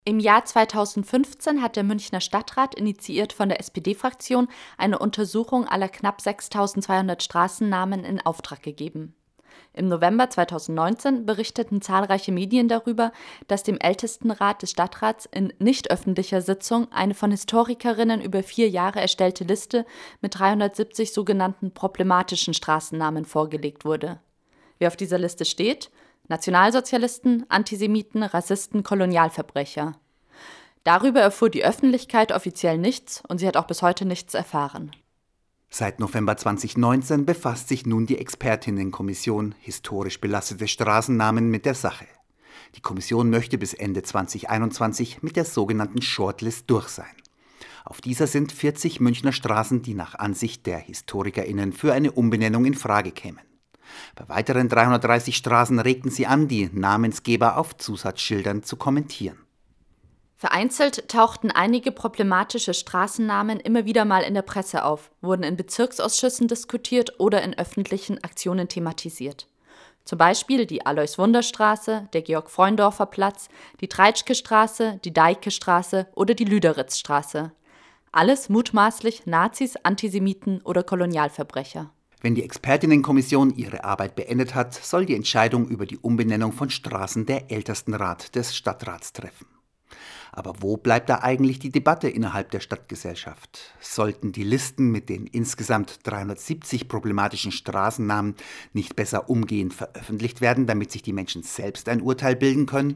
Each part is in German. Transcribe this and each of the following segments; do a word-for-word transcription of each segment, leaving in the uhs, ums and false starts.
Im Jahr zweitausendfünfzehn hat der Münchner Stadtrat, initiiert von der S P D-Fraktion, eine Untersuchung aller knapp sechstausendzweihundert Straßennamen in Auftrag gegeben. Im November zweitausendneunzehn berichteten zahlreiche Medien darüber, dass dem Ältestenrat des Stadtrats in nicht öffentlicher Sitzung eine von Historikerinnen über vier Jahre erstellte Liste mit dreihundertsiebzig sogenannten problematischen Straßennamen vorgelegt wurde. Wer auf dieser Liste steht? Nationalsozialisten, Antisemiten, Rassisten, Kolonialverbrecher. Darüber erfuhr die Öffentlichkeit offiziell nichts und sie hat auch bis heute nichts erfahren. Seit November zweitausendneunzehn befasst sich nun die Expertinnenkommission historisch belastete Straßennamen mit der Sache. Die Kommission möchte bis Ende zweitausendeinundzwanzig mit der sogenannten Shortlist durch sein. Auf dieser sind vierzig Münchner Straßen, die nach Ansicht der HistorikerInnen für eine Umbenennung in Frage kämen. Bei weiteren dreihundertdreißig Straßen regten sie an, die Namensgeber auf Zusatzschildern zu kommentieren. Vereinzelt tauchten einige problematische Straßennamen immer wieder mal in der Presse auf, wurden in Bezirksausschüssen diskutiert oder in öffentlichen Aktionen thematisiert. Zum Beispiel die Alois-Wunder-Straße, der Georg-Freundorfer-Platz, die Treitschke-Straße, die Deike-Straße oder die Lüderitz-Straße. Alles mutmaßlich Nazis, Antisemiten oder Kolonialverbrecher. Wenn die Expertinnenkommission ihre Arbeit beendet hat, soll die Entscheidung über die Umbenennung von Straßen der Ältestenrat des Stadtrats treffen. Aber wo bleibt da eigentlich die Debatte innerhalb der Stadtgesellschaft? Sollten die Listen mit den insgesamt dreihundertsiebzig problematischen Straßennamen nicht besser umgehend veröffentlicht werden, damit sich die Menschen selbst ein Urteil bilden können?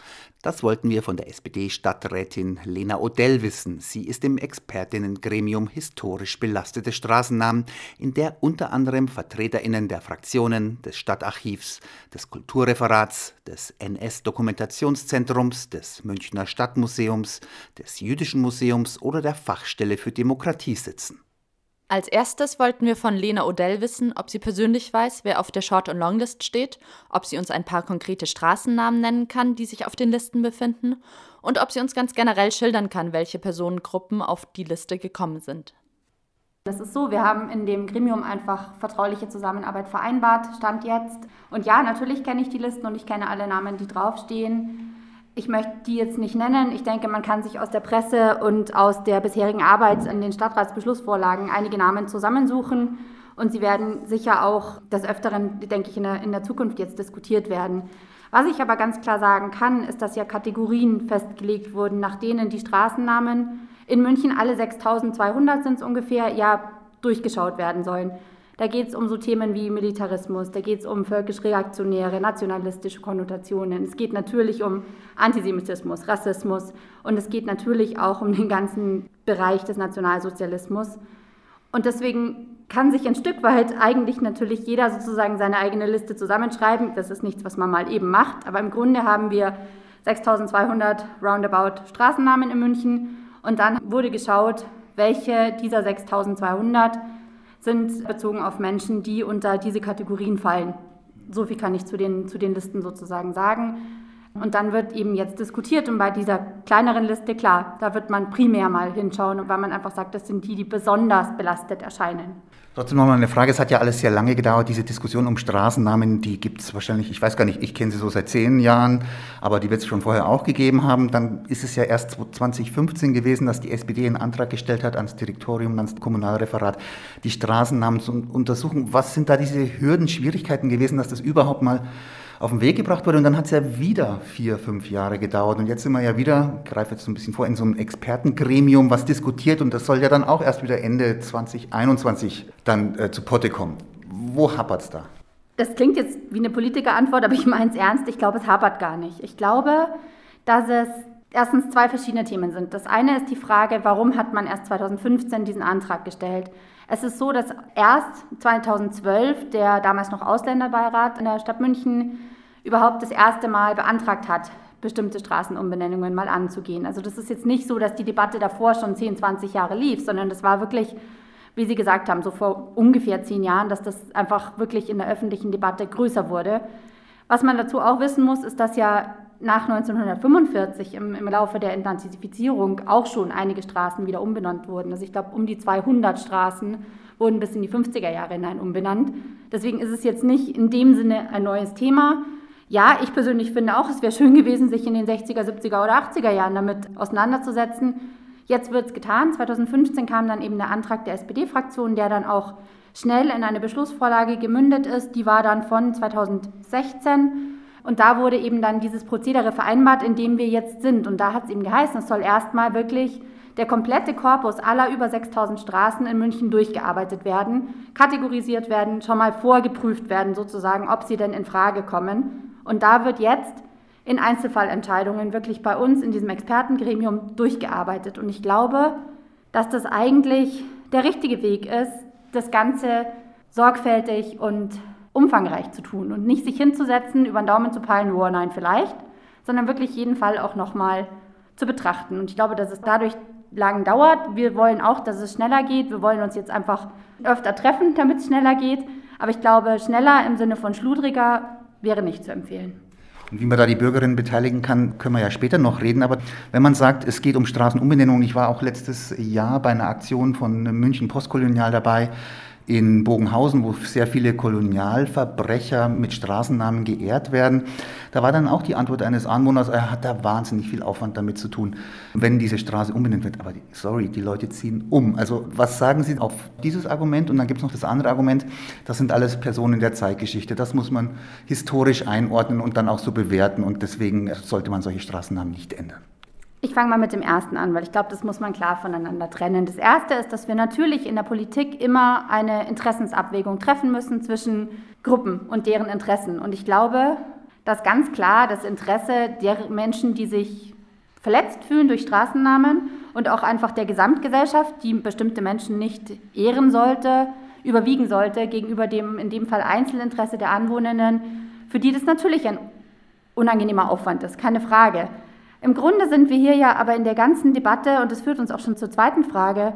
Das wollten wir von der S P D-Stadträtin Lena Odell wissen. Sie ist im Expertinnengremium historisch belastete Straßennamen, in der unter anderem VertreterInnen der Fraktionen, des Stadtarchivs, des Kulturreferats, des N S-Dokumentationszentrums, des Münchner Stadtmuseums, des Jüdischen Museums oder der Fachstelle für Demokratie sitzen. Als erstes wollten wir von Lena Odell wissen, ob sie persönlich weiß, wer auf der Short- und Longlist steht, ob sie uns ein paar konkrete Straßennamen nennen kann, die sich auf den Listen befinden, und ob sie uns ganz generell schildern kann, welche Personengruppen auf die Liste gekommen sind. Das ist so, wir haben in dem Gremium einfach vertrauliche Zusammenarbeit vereinbart, Stand jetzt. Und ja, natürlich kenne ich die Listen und ich kenne alle Namen, die draufstehen. Ich möchte die jetzt nicht nennen. Ich denke, man kann sich aus der Presse und aus der bisherigen Arbeit an den Stadtratsbeschlussvorlagen einige Namen zusammensuchen. Und sie werden sicher auch des Öfteren, denke ich, in der, in der Zukunft jetzt diskutiert werden. Was ich aber ganz klar sagen kann, ist, dass ja Kategorien festgelegt wurden, nach denen die Straßennamen in München, alle sechstausendzweihundert sind es ungefähr, ja durchgeschaut werden sollen. Da geht es um so Themen wie Militarismus, da geht es um völkisch-reaktionäre, nationalistische Konnotationen. Es geht natürlich um Antisemitismus, Rassismus und es geht natürlich auch um den ganzen Bereich des Nationalsozialismus. Und deswegen kann sich ein Stück weit eigentlich natürlich jeder sozusagen seine eigene Liste zusammenschreiben. Das ist nichts, was man mal eben macht, aber im Grunde haben wir sechstausendzweihundert roundabout Straßennamen in München und dann wurde geschaut, welche dieser sechstausendzweihundert sind bezogen auf Menschen, die unter diese Kategorien fallen. So viel kann ich zu den, zu den Listen sozusagen sagen. Und dann wird eben jetzt diskutiert und bei dieser kleineren Liste, klar, da wird man primär mal hinschauen, weil man einfach sagt, das sind die, die besonders belastet erscheinen. Trotzdem nochmal eine Frage, es hat ja alles sehr lange gedauert, diese Diskussion um Straßennamen, die gibt es wahrscheinlich, ich weiß gar nicht, ich kenne sie so seit zehn Jahren, aber die wird es schon vorher auch gegeben haben. Dann ist es ja erst zweitausendfünfzehn gewesen, dass die S P D einen Antrag gestellt hat ans Direktorium, ans Kommunalreferat, die Straßennamen zu untersuchen. Was sind da diese Hürden, Schwierigkeiten gewesen, dass das überhaupt mal auf den Weg gebracht wurde? Und dann hat es ja wieder vier, fünf Jahre gedauert. Und jetzt sind wir ja wieder, ich greife jetzt so ein bisschen vor, in so einem Expertengremium, was diskutiert. Und das soll ja dann auch erst wieder Ende zweitausendeinundzwanzig dann äh, zu Potte kommen. Wo hapert es da? Das klingt jetzt wie eine Politikerantwort, aber ich meine es ernst. Ich glaube, es hapert gar nicht. Ich glaube, dass es erstens zwei verschiedene Themen sind. Das eine ist die Frage, warum hat man erst zweitausendfünfzehn diesen Antrag gestellt? Es ist so, dass erst zweitausendzwölf der damals noch Ausländerbeirat in der Stadt München überhaupt das erste Mal beantragt hat, bestimmte Straßenumbenennungen mal anzugehen. Also das ist jetzt nicht so, dass die Debatte davor schon zehn, zwanzig Jahre lief, sondern das war wirklich, wie Sie gesagt haben, so vor ungefähr zehn Jahren, dass das einfach wirklich in der öffentlichen Debatte größer wurde. Was man dazu auch wissen muss, ist, dass ja nach neunzehnhundertfünfundvierzig im, im Laufe der Entnazifizierung auch schon einige Straßen wieder umbenannt wurden. Also ich glaube, um die zweihundert Straßen wurden bis in die fünfziger Jahre hinein umbenannt. Deswegen ist es jetzt nicht in dem Sinne ein neues Thema. Ja, ich persönlich finde auch, es wäre schön gewesen, sich in den sechziger, siebziger oder achtziger Jahren damit auseinanderzusetzen. Jetzt wird es getan. zweitausendfünfzehn kam dann eben der Antrag der S P D-Fraktion, der dann auch schnell in eine Beschlussvorlage gemündet ist. Die war dann von zweitausendsechzehn und da wurde eben dann dieses Prozedere vereinbart, in dem wir jetzt sind. Und da hat es eben geheißen, es soll erstmal wirklich der komplette Korpus aller über sechstausend Straßen in München durchgearbeitet werden, kategorisiert werden, schon mal vorgeprüft werden sozusagen, ob sie denn in Frage kommen. Und da wird jetzt in Einzelfallentscheidungen wirklich bei uns in diesem Expertengremium durchgearbeitet. Und ich glaube, dass das eigentlich der richtige Weg ist, das Ganze sorgfältig und umfangreich zu tun und nicht sich hinzusetzen, über den Daumen zu peilen, oh nein, vielleicht, sondern wirklich jeden Fall auch nochmal zu betrachten. Und ich glaube, dass es dadurch lang dauert. Wir wollen auch, dass es schneller geht. Wir wollen uns jetzt einfach öfter treffen, damit es schneller geht. Aber ich glaube, schneller im Sinne von schludriger wäre nicht zu empfehlen. Wie man da die Bürgerinnen beteiligen kann, können wir ja später noch reden. Aber wenn man sagt, es geht um Straßenumbenennung, ich war auch letztes Jahr bei einer Aktion von München Postkolonial dabei in Bogenhausen, wo sehr viele Kolonialverbrecher mit Straßennamen geehrt werden. Da war dann auch die Antwort eines Anwohners, er hat da wahnsinnig viel Aufwand damit zu tun, wenn diese Straße umbenannt wird. Aber die, sorry, die Leute ziehen um. Also was sagen Sie auf dieses Argument? Und dann gibt es noch das andere Argument, das sind alles Personen der Zeitgeschichte. Das muss man historisch einordnen und dann auch so bewerten. Und deswegen sollte man solche Straßennamen nicht ändern. Ich fange mal mit dem ersten an, weil ich glaube, das muss man klar voneinander trennen. Das erste ist, dass wir natürlich in der Politik immer eine Interessensabwägung treffen müssen zwischen Gruppen und deren Interessen. Und ich glaube, dass ganz klar das Interesse der Menschen, die sich verletzt fühlen durch Straßennamen und auch einfach der Gesamtgesellschaft, die bestimmte Menschen nicht ehren sollte, überwiegen sollte gegenüber dem, in dem Fall Einzelinteresse der Anwohnerinnen, für die das natürlich ein unangenehmer Aufwand ist, keine Frage. Im Grunde sind wir hier ja aber in der ganzen Debatte, und das führt uns auch schon zur zweiten Frage,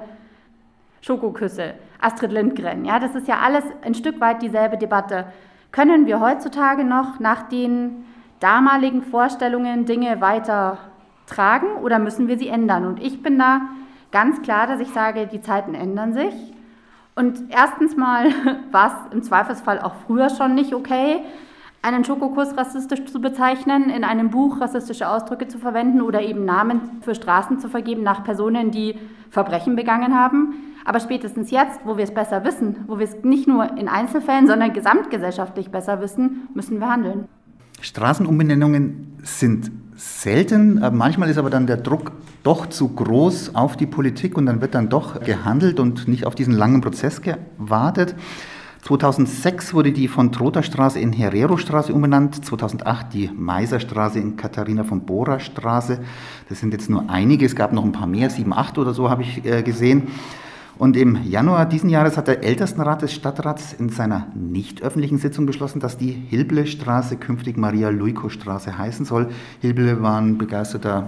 Schokoküsse, Astrid Lindgren, ja, das ist ja alles ein Stück weit dieselbe Debatte. Können wir heutzutage noch nach den damaligen Vorstellungen Dinge weiter tragen oder müssen wir sie ändern? Und ich bin da ganz klar, dass ich sage, die Zeiten ändern sich. Und erstens mal war es im Zweifelsfall auch früher schon nicht okay, einen Schokokuss rassistisch zu bezeichnen, in einem Buch rassistische Ausdrücke zu verwenden oder eben Namen für Straßen zu vergeben nach Personen, die Verbrechen begangen haben. Aber spätestens jetzt, wo wir es besser wissen, wo wir es nicht nur in Einzelfällen, sondern gesamtgesellschaftlich besser wissen, müssen wir handeln. Straßenumbenennungen sind selten, manchmal ist aber dann der Druck doch zu groß auf die Politik und dann wird dann doch gehandelt und nicht auf diesen langen Prozess gewartet. zweitausendsechs wurde die von Trotha-Straße in Herero-Straße umbenannt, zweitausendacht die Meiser-Straße in Katharina-von-Bora-Straße. Das sind jetzt nur einige, es gab noch ein paar mehr, sieben, acht oder so habe ich äh, gesehen. Und im Januar diesen Jahres hat der Ältestenrat des Stadtrats in seiner nicht öffentlichen Sitzung beschlossen, dass die Hilble-Straße künftig Maria-Luiko-Straße heißen soll. Hilble war ein begeisterter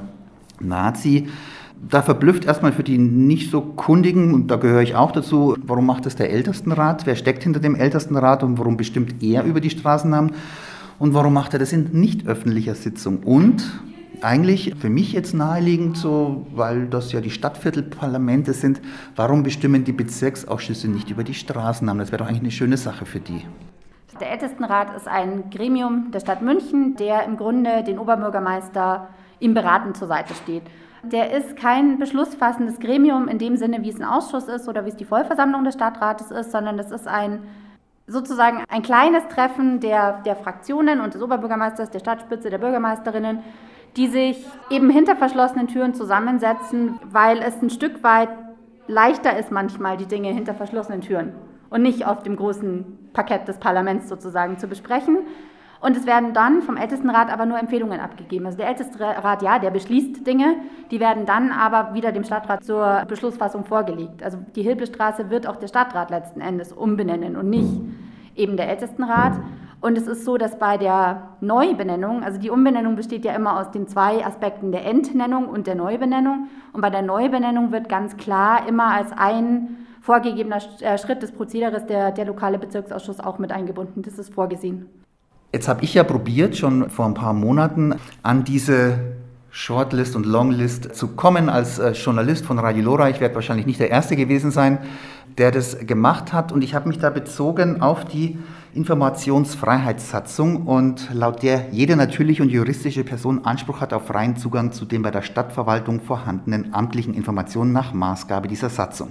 Nazi. Da verblüfft erstmal für die nicht so Kundigen, und da gehöre ich auch dazu, warum macht das der Ältestenrat? Wer steckt hinter dem Ältestenrat und warum bestimmt er über die Straßennamen? Und warum macht er das in nicht öffentlicher Sitzung? Und eigentlich für mich jetzt naheliegend so, weil das ja die Stadtviertelparlamente sind, warum bestimmen die Bezirksausschüsse nicht über die Straßennamen? Das wäre doch eigentlich eine schöne Sache für die. Der Ältestenrat ist ein Gremium der Stadt München, der im Grunde den Oberbürgermeister ihm beratend zur Seite steht. Der ist kein beschlussfassendes Gremium in dem Sinne, wie es ein Ausschuss ist oder wie es die Vollversammlung des Stadtrates ist, sondern das ist ein sozusagen ein kleines Treffen der, der Fraktionen und des Oberbürgermeisters, der Stadtspitze, der Bürgermeisterinnen, die sich eben hinter verschlossenen Türen zusammensetzen, weil es ein Stück weit leichter ist manchmal, die Dinge hinter verschlossenen Türen und nicht auf dem großen Parkett des Parlaments sozusagen zu besprechen. Und es werden dann vom Ältestenrat aber nur Empfehlungen abgegeben. Also der Ältestenrat, ja, der beschließt Dinge, die werden dann aber wieder dem Stadtrat zur Beschlussfassung vorgelegt. Also die Hilblestraße wird auch der Stadtrat letzten Endes umbenennen und nicht eben der Ältestenrat. Und es ist so, dass bei der Neubenennung, also die Umbenennung besteht ja immer aus den zwei Aspekten der Entnennung und der Neubenennung. Und bei der Neubenennung wird ganz klar immer als ein vorgegebener Schritt des Prozederes der, der lokale Bezirksausschuss auch mit eingebunden. Das ist vorgesehen. Jetzt habe ich ja probiert, schon vor ein paar Monaten an diese Shortlist und Longlist zu kommen als äh, Journalist von Radio Lora. Ich werde wahrscheinlich nicht der Erste gewesen sein, der das gemacht hat. Und ich habe mich da bezogen auf die Informationsfreiheitssatzung und laut der jede natürliche und juristische Person Anspruch hat auf freien Zugang zu den bei der Stadtverwaltung vorhandenen amtlichen Informationen nach Maßgabe dieser Satzung.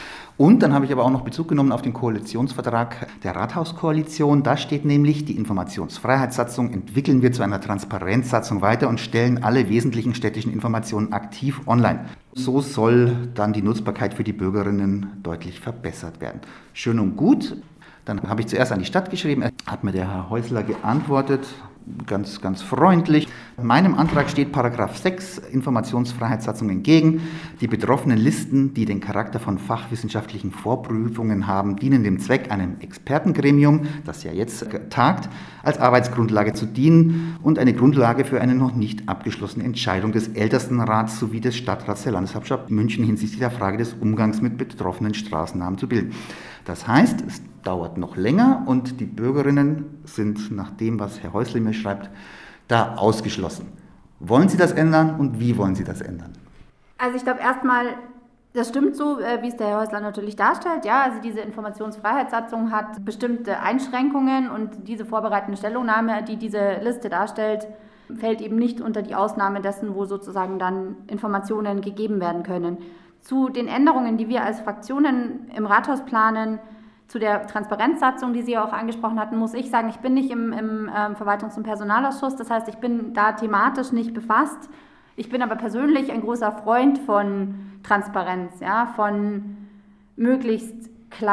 Und dann habe ich aber auch noch Bezug genommen auf den Koalitionsvertrag der Rathauskoalition. Da steht nämlich, die Informationsfreiheitssatzung entwickeln wir zu einer Transparenzsatzung weiter und stellen alle wesentlichen städtischen Informationen aktiv online. So soll dann die Nutzbarkeit für die Bürgerinnen deutlich verbessert werden. Schön und gut. Dann habe ich zuerst an die Stadt geschrieben, hat mir der Herr Häusler geantwortet. Ganz, ganz freundlich. Meinem Antrag steht Paragraph sechs Informationsfreiheitssatzung entgegen. Die betroffenen Listen, die den Charakter von fachwissenschaftlichen Vorprüfungen haben, dienen dem Zweck, einem Expertengremium, das ja jetzt tagt, als Arbeitsgrundlage zu dienen und eine Grundlage für eine noch nicht abgeschlossene Entscheidung des Ältestenrats sowie des Stadtrats der Landeshauptstadt München hinsichtlich der Frage des Umgangs mit betroffenen Straßennamen zu bilden. Das heißt, es dauert noch länger und die Bürgerinnen sind nach dem, was Herr Häusler mir schreibt, da ausgeschlossen. Wollen Sie das ändern und wie wollen Sie das ändern? Also ich glaube erstmal, das stimmt so, wie es der Herr Häusler natürlich darstellt. Ja, also diese Informationsfreiheitssatzung hat bestimmte Einschränkungen und diese vorbereitende Stellungnahme, die diese Liste darstellt, fällt eben nicht unter die Ausnahme dessen, wo sozusagen dann Informationen gegeben werden können. Zu den Änderungen, die wir als Fraktionen im Rathaus planen, zu der Transparenzsatzung, die Sie auch angesprochen hatten, muss ich sagen, ich bin nicht im, im ähm, Verwaltungs- und Personalausschuss, das heißt, ich bin da thematisch nicht befasst. Ich bin aber persönlich ein großer Freund von Transparenz, ja, von möglichst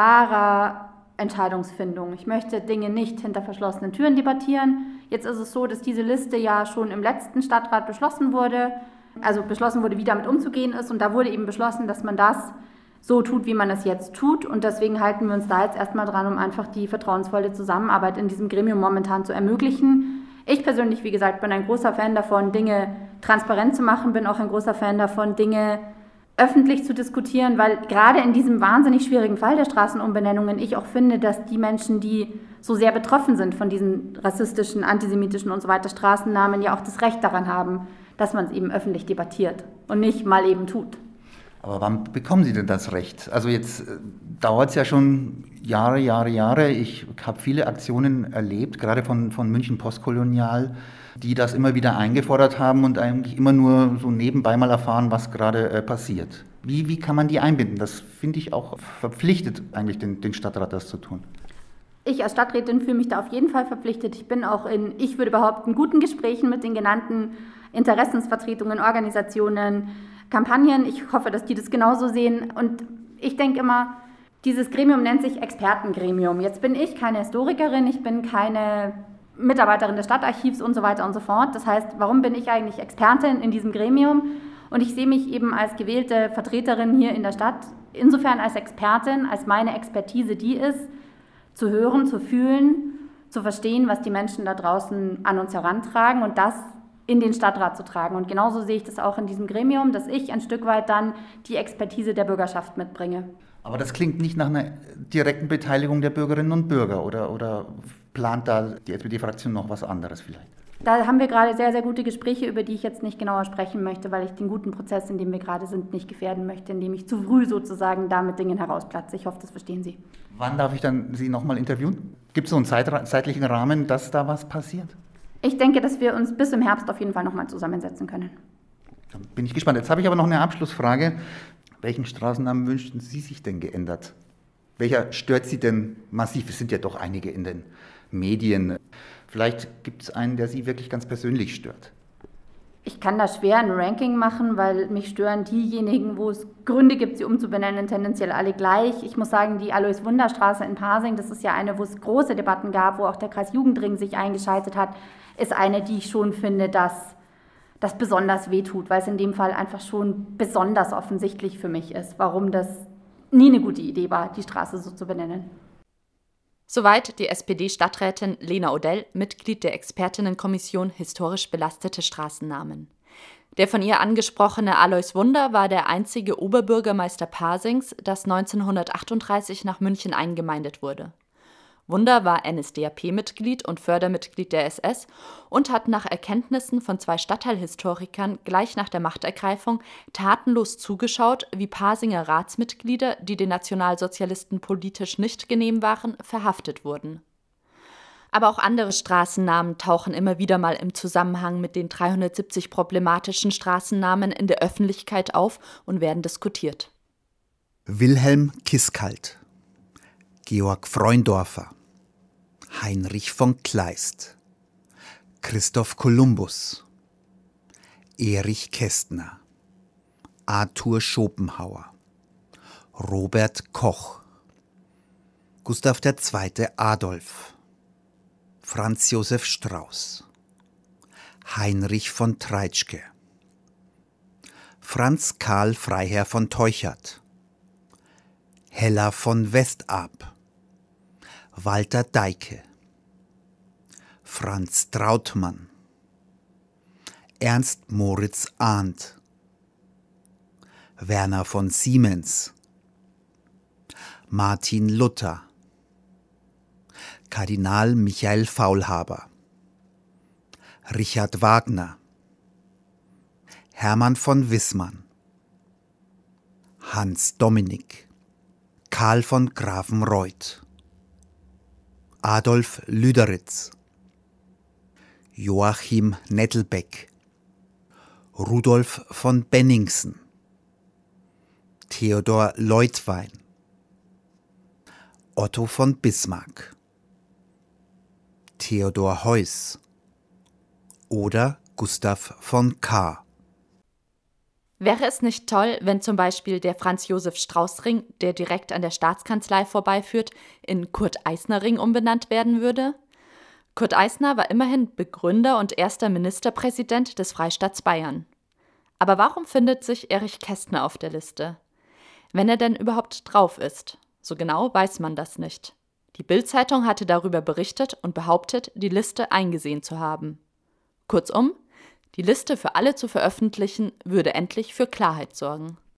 klarer Entscheidungsfindung. Ich möchte Dinge nicht hinter verschlossenen Türen debattieren. Jetzt ist es so, dass diese Liste ja schon im letzten Stadtrat beschlossen wurde, also beschlossen wurde, wie damit umzugehen ist, und da wurde eben beschlossen, dass man das so tut, wie man es jetzt tut, und deswegen halten wir uns da jetzt erstmal dran, um einfach die vertrauensvolle Zusammenarbeit in diesem Gremium momentan zu ermöglichen. Ich persönlich, wie gesagt, bin ein großer Fan davon, Dinge transparent zu machen, bin auch ein großer Fan davon, Dinge öffentlich zu diskutieren, weil gerade in diesem wahnsinnig schwierigen Fall der Straßenumbenennungen ich auch finde, dass die Menschen, die so sehr betroffen sind von diesen rassistischen, antisemitischen und so weiter Straßennamen, ja auch das Recht daran haben, dass man es eben öffentlich debattiert und nicht mal eben tut. Aber wann bekommen Sie denn das Recht? Also jetzt äh, dauert es ja schon Jahre, Jahre, Jahre. Ich habe viele Aktionen erlebt, gerade von, von München Postkolonial, die das immer wieder eingefordert haben und eigentlich immer nur so nebenbei mal erfahren, was gerade äh, passiert. Wie, wie kann man die einbinden? Das finde ich auch verpflichtet, eigentlich den, den Stadtrat das zu tun. Ich als Stadträtin fühle mich da auf jeden Fall verpflichtet. Ich bin auch in, ich würde behaupten, guten Gesprächen mit den genannten Interessensvertretungen, Organisationen, Kampagnen. Ich hoffe, dass die das genauso sehen. Und ich denke immer, dieses Gremium nennt sich Expertengremium. Jetzt bin ich keine Historikerin, ich bin keine Mitarbeiterin des Stadtarchivs und so weiter und so fort. Das heißt, warum bin ich eigentlich Expertin in diesem Gremium? Und ich sehe mich eben als gewählte Vertreterin hier in der Stadt, insofern als Expertin, als meine Expertise die ist, zu hören, zu fühlen, zu verstehen, was die Menschen da draußen an uns herantragen und das in den Stadtrat zu tragen. Und genauso sehe ich das auch in diesem Gremium, dass ich ein Stück weit dann die Expertise der Bürgerschaft mitbringe. Aber das klingt nicht nach einer direkten Beteiligung der Bürgerinnen und Bürger, oder, oder plant da die S P D-Fraktion noch was anderes vielleicht? Da haben wir gerade sehr, sehr gute Gespräche, über die ich jetzt nicht genauer sprechen möchte, weil ich den guten Prozess, in dem wir gerade sind, nicht gefährden möchte, indem ich zu früh sozusagen da mit Dingen herausplatze. Ich hoffe, das verstehen Sie. Wann darf ich dann Sie nochmal interviewen? Gibt es so einen Zeit- zeitlichen Rahmen, dass da was passiert? Ich denke, dass wir uns bis im Herbst auf jeden Fall nochmal zusammensetzen können. Dann bin ich gespannt. Jetzt habe ich aber noch eine Abschlussfrage. Welchen Straßennamen wünschen Sie sich denn geändert? Welcher stört Sie denn massiv? Es sind ja doch einige in den Medien. Vielleicht gibt es einen, der Sie wirklich ganz persönlich stört. Ich kann da schwer ein Ranking machen, weil mich stören diejenigen, wo es Gründe gibt, sie umzubenennen, tendenziell alle gleich. Ich muss sagen, die Alois-Wunder-Straße in Pasing, das ist ja eine, wo es große Debatten gab, wo auch der Kreis Jugendring sich eingeschaltet hat, ist eine, die ich schon finde, dass das besonders wehtut, weil es in dem Fall einfach schon besonders offensichtlich für mich ist, warum das nie eine gute Idee war, die Straße so zu benennen. Soweit die S P D-Stadträtin Lena Odell, Mitglied der Expertinnenkommission Historisch belastete Straßennamen. Der von ihr angesprochene Alois Wunder war der einzige Oberbürgermeister Pasings, das neunzehnhundertachtunddreißig nach München eingemeindet wurde. Wunder war N S D A P-Mitglied und Fördermitglied der S S und hat nach Erkenntnissen von zwei Stadtteilhistorikern gleich nach der Machtergreifung tatenlos zugeschaut, wie Pasinger Ratsmitglieder, die den Nationalsozialisten politisch nicht genehm waren, verhaftet wurden. Aber auch andere Straßennamen tauchen immer wieder mal im Zusammenhang mit den dreihundertsiebzig problematischen Straßennamen in der Öffentlichkeit auf und werden diskutiert. Wilhelm Kiskalt, Georg Freundorfer, Heinrich von Kleist, Christoph Kolumbus, Erich Kästner, Arthur Schopenhauer, Robert Koch, Gustav der Zweite Adolf, Franz Josef Strauß, Heinrich von Treitschke, Franz Karl Freiherr von Teuchert, Hella von Westarp, Walter Deike, Franz Trautmann, Ernst Moritz Arndt, Werner von Siemens, Martin Luther, Kardinal Michael Faulhaber, Richard Wagner, Hermann von Wissmann, Hans Dominik, Karl von Grafenreuth, Adolf Lüderitz, Joachim Nettelbeck, Rudolf von Benningsen, Theodor Leutwein, Otto von Bismarck, Theodor Heuss oder Gustav von Kahr. Wäre es nicht toll, wenn zum Beispiel der Franz-Josef-Strauß-Ring, der direkt an der Staatskanzlei vorbeiführt, in Kurt-Eisner-Ring umbenannt werden würde? Kurt Eisner war immerhin Begründer und erster Ministerpräsident des Freistaats Bayern. Aber warum findet sich Erich Kästner auf der Liste? Wenn er denn überhaupt drauf ist. So genau weiß man das nicht. Die Bild-Zeitung hatte darüber berichtet und behauptet, die Liste eingesehen zu haben. Kurzum, die Liste für alle zu veröffentlichen, würde endlich für Klarheit sorgen.